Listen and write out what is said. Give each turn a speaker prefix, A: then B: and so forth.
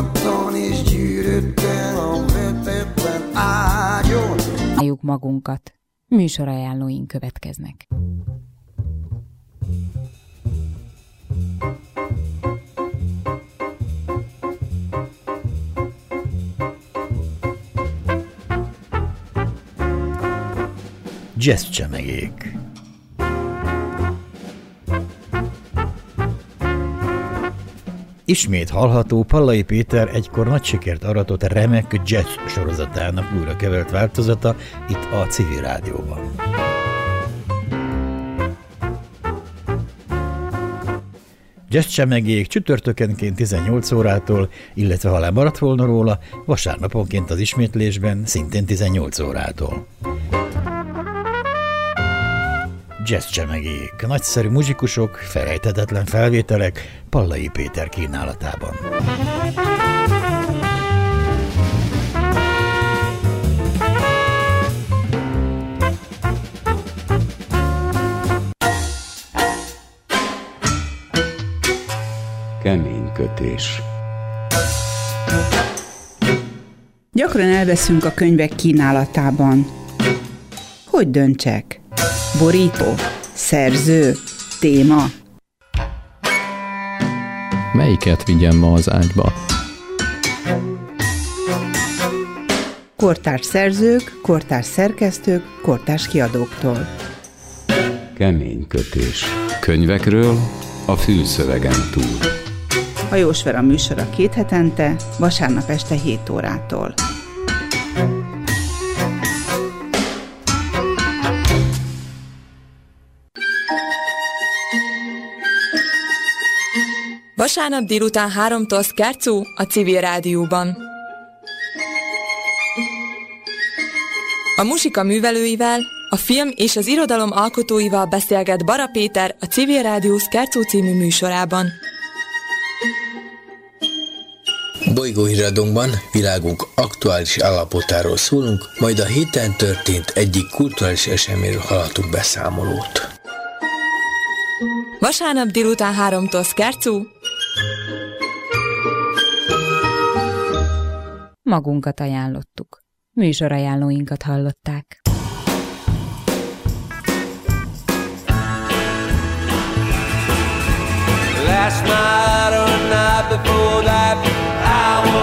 A: nyugodtan és gyűrődten a vetetlen ágyon.
B: Álljuk magunkat. Műsorajánlóink következnek.
C: Jazz csemegék. Ismét hallható Pallai Péter egykor nagy sikert aratott remek jazz sorozatának újra kevert változata itt a Civil Rádióban. Jazz csemegék csütörtökenként 18 órától, illetve ha lemaradt volna róla, vasárnaponként az ismétlésben szintén 18 órától. Jazz csemegék, nagyszerű muzsikusok, felejthetetlen felvételek Pallai Péter kínálatában.
D: Kemény kötés.
E: Gyakran elveszünk a könyvek kínálatában. Hogy döntsek? Borító, szerző, téma.
F: Melyiket vigyem ma az ágyba?
E: Kortárs szerzők, kortárs szerkesztők, kortárs kiadóktól.
D: Kemény kötés. Könyvekről a fülszövegen túl.
E: Hajós Vera műsora 2 hetente, vasárnap este 7 órától.
G: Vasárnap délután 3-tól Szkárcú a Civil Rádióban. A muzsika művelőivel, a film és az irodalom alkotóival beszélget Bara Péter a Civil Rádió Szkárcú című műsorában.
H: Bolygóhíradónkban világunk aktuális állapotáról szólunk, majd a héten történt egyik kulturális eseményről hallhatunk beszámolót.
G: Vasárnap délután 3-tól Szkárcú.
B: Magunkat ajánlottuk. Műsorajánlóinkat hallották.
A: Last night or night before that